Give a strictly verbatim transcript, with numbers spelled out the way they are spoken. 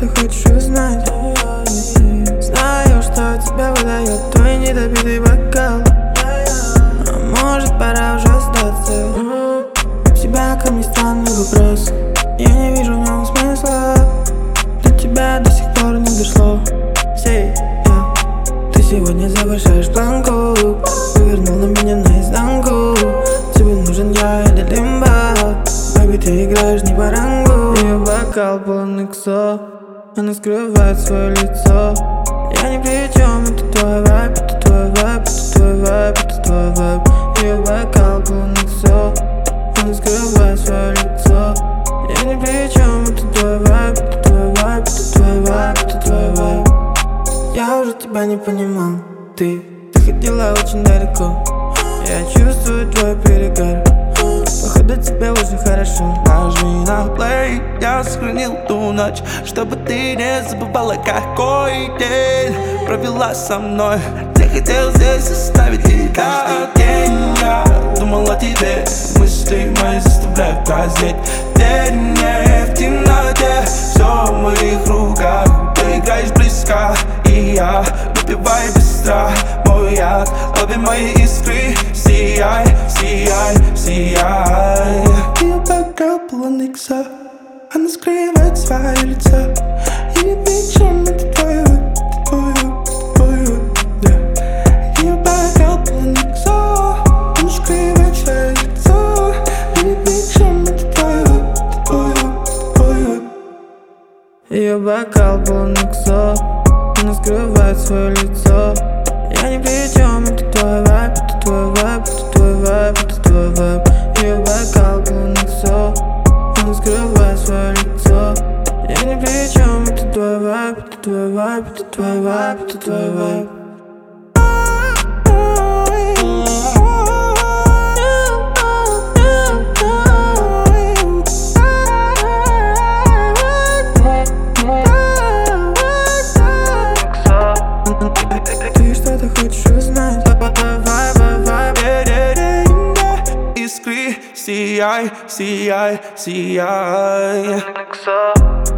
ты хочешь узнать. Знаю, что тебя выдает твой недопитый бокал. А может, пора уже сдаться. У тебя ко мне странный вопрос, я не вижу в нем смысла. До тебя до сих пор не дошло. Say, yeah. Ты сегодня завышаешь планку, повернул на меня наизнанку. Тебе нужен я или лимба? Baby, ты играешь не по рангу. Ее бокал полон иксо, она скрывает свое лицо. Я ни при чем, это твой вайб, это твой вайб, это твой вайб, это твой вайб. Ее бокал полон иксо, она скрывает свое лицо. Я ни при чем, это твой вайб, это твой вайб, это твой вайб, это твой вайб. Я уже тебя не понимал, ты, ты ходила очень далеко. Я чувствую твой перегар, походу тебе уже хорошо. Нажми на плей, я сохранил ту ночь, чтобы ты не забывала, какой день провела со мной. Я хотел здесь оставить, и каждый день я думал о тебе. Мысли мои заставляют краснеть. День не в темноте, все в моих руках. Ты играешь близко, и я выпиваю быстро мой яд. Лови мои искры, сияй, сияй, сияй. Ее бокал полон икса, она скрывает свое лицо. И ни при чем, это твой выбор, это твой выбор, yeah. Ее бокал полон икса, она скрывает свое лицо. И ни при чем, это твой выбор, это твой выбор, твой выбор. Ее бокал полон иксо, она скрывает свое лицо. Я ни при чем, это твой вайб, это твой вайб, это твой вайб, это твой вайб. Ее бокал полон иксо, она скрывает свое лицо. Я ни при чем, это твой вайб, это твой вайб, это твой вайб, это твой вайб. Ты что-то хочешь узнать? Искры, сияй, сияй, сияй.